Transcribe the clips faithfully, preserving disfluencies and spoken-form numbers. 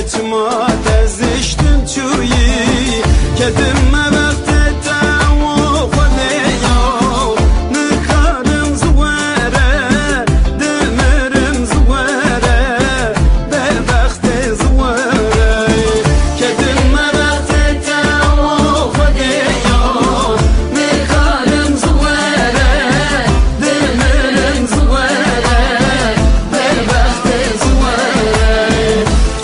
چما تزشتم چویی کدم وقت تا خودی نکارم زواره دمرم زواره به وقت زواره کدم وقت تا خودی نکارم زواره دمرم زواره به وقت زواره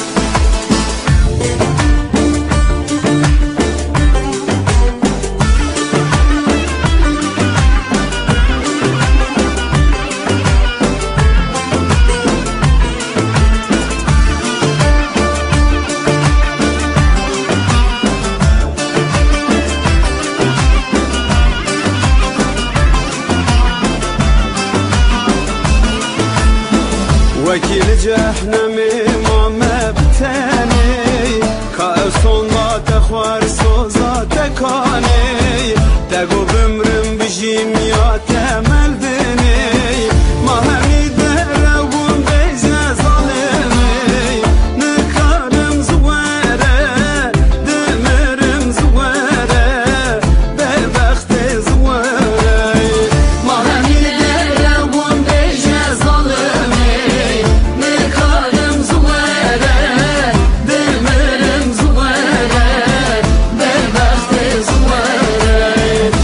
وكيل جهنم ما مبتني كأسون ما تخوار سوزا تكاني تقو بمرم بجيم يا تمل دني ما همي دربون بيجا ظالمي نكارم زواره دمرم زواره ببخت زواره ما همي دربون بيجا ظالمي نکارم زواره دمرم زواره به وقت زواره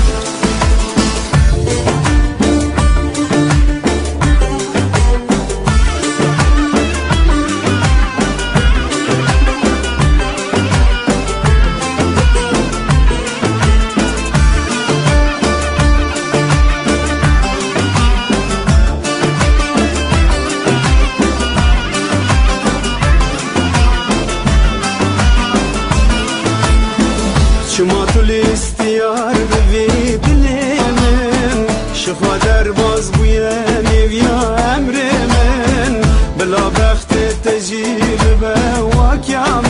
شما تو لیستیار بوی دلمن شخوا در باز بوی نیویا امر من بلا بخت تجیب به واکیم